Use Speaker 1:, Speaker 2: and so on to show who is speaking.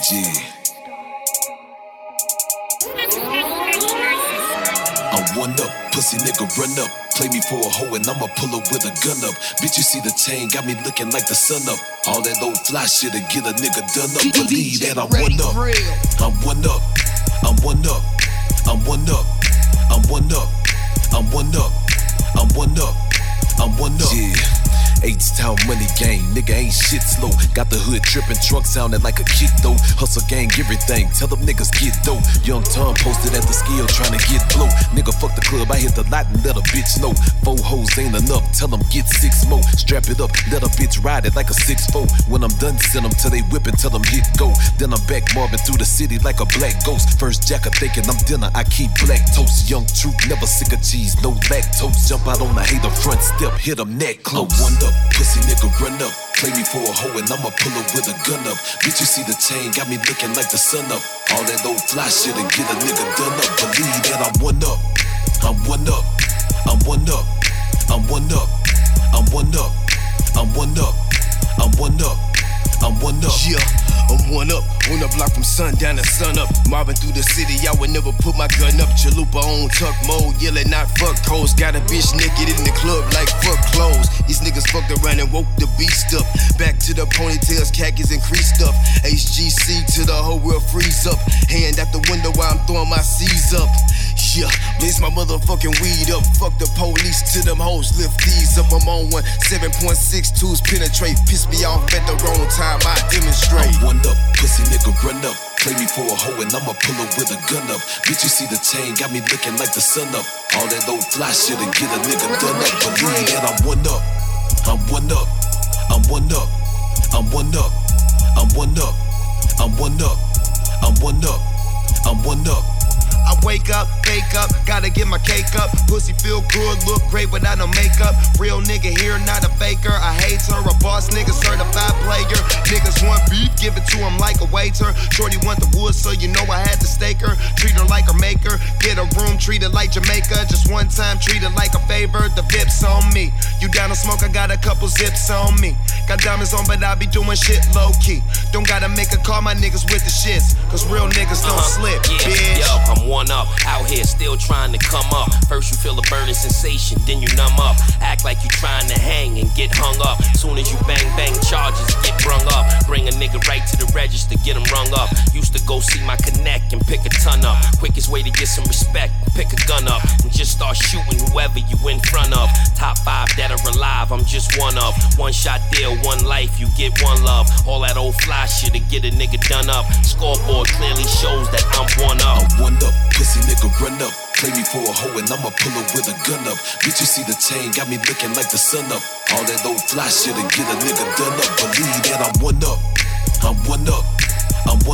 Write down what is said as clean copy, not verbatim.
Speaker 1: Yeah. I'm one up, pussy nigga run up. Play me for a hoe and I'ma pull up with a gun up. Bitch, you see the chain, got me looking like the sun up. All that old fly shit'll get a nigga done up. Believe that I'm one up. I'm one up. I'm one up. I'm one up. I'm one up. I'm one up. I'm one up. I'm one up. Yeah. H-Town money gang, nigga ain't shit slow. Got the hood trippin', truck sounding like a kick though. Hustle gang, everything, tell them niggas get dope. Young Tom posted at the skill tryna get blow. Nigga fuck the club, I hit the lot and let a bitch know. 4 hoes ain't enough, tell them get 6 more. Strap it up, let a bitch ride it like a 6'4". When I'm done, send them till they whip and tell them hit go. Then I'm back mobbing through the city like a black ghost. First jacker thinking I'm dinner, I keep black toast. Young truth, never sick of cheese, no lactose. Jump out on the hater front step, hit them neck close. I'm one up, pussy nigga run up. Play me for a hoe and I'ma pull up with a gun up. Bitch, you see the chain, got me looking like the sun up. All that old fly shit'll get a nigga done up. Believe that I'm one up. I'm one up. I'm one up. I'm one up. I'm one up. I'm one up. I'm one up. I'm one up.
Speaker 2: Yeah, I'm one up. On the block from sundown to sun up. Mobbing through the city, I would never put my gun up. Chalupa on tuck mode, yelling not fuck hoes. Got a bitch naked in the club like fuck clothes. These niggas fucked around and woke the beast up. Back to the ponytails, khakis and creased up. HGC to the whole world freeze up. Hand out the window while I'm throwing my C's up. Yeah, blaze my motherfucking weed up. Fuck the police to them hoes, lift these up. I'm on one, 7.62s penetrate. Piss me off at the wrong time, I demonstrate.
Speaker 1: I'm one up, pussy nigga run up. Play me for a hoe and I'ma pull up with a gun up. Bitch, you see the chain, got me looking like the sun up. All that old fly shit'll get a nigga done up. Believe that I'm one up. I'm one up. I'm one up. I'm one up. I'm one up. I'm one up. I'm one up. I'm one up.
Speaker 2: I wake up, bake up, gotta get my cake up. Pussy feel good, look great without no makeup. Real nigga here, not a faker. I hate her, a boss nigga, certified player. Niggas want beef, give it to him like a waiter. Shorty want the wood, so you know I had to stake her. Treat her like a maker, get a room, treat it like Jamaica. Just one time, treat it like a favor. The Vips on me. You down to smoke, I got a couple zips on me. Got diamonds on, but I be doing shit low key. Don't gotta make a call, my niggas with the shits. Cause real niggas don't slip, bitch.
Speaker 3: Yo, I'm one up, out here still trying to come up. First you feel a burning sensation, then you numb up. Act like you trying to hang and get hung up. Soon as you bang bang, charges get brung up. Bring a nigga right to the register, get him rung up. Used to go see my connect and pick a ton up. Quickest way to get some respect, pick a gun up and just start shooting whoever you in front of. Top 5 that are alive, I'm just one of. One shot deal, one life, you get one love. All that old fly shit to get a nigga done up. Scoreboard clearly shows that I'm one up.
Speaker 1: I'm one up, pussy nigga run up. Play me for a hoe and I'ma pull up with a gun up. Bitch, you see the chain, got me looking like the sun up. All that old fly shit'll get a nigga done up. Believe that I'm one up. I'm one up. I'm